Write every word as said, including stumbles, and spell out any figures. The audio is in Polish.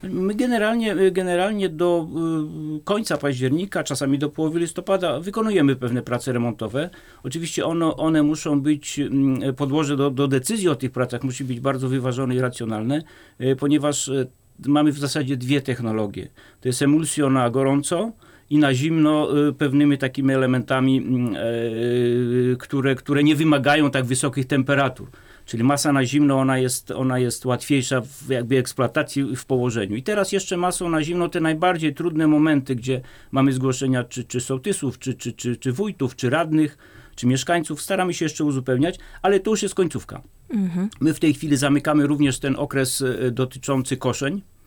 My generalnie, generalnie do y, końca października, czasami do połowy listopada wykonujemy pewne prace remontowe. Oczywiście ono, one muszą być, y, podłoże do, do decyzji o tych pracach musi być bardzo wyważone i racjonalne, y, ponieważ y, mamy w zasadzie dwie technologie. To jest emulsjo na gorąco i na zimno y, pewnymi takimi elementami, y, y, które, które nie wymagają tak wysokich temperatur. Czyli masa na zimno, ona jest, ona jest łatwiejsza w jakby eksploatacji w położeniu. I teraz jeszcze masą na zimno te najbardziej trudne momenty, gdzie mamy zgłoszenia czy, czy sołtysów, czy, czy, czy, czy wójtów, czy radnych, czy mieszkańców, staramy się jeszcze uzupełniać, ale to już jest końcówka. Mhm. My w tej chwili zamykamy również ten okres dotyczący koszeń.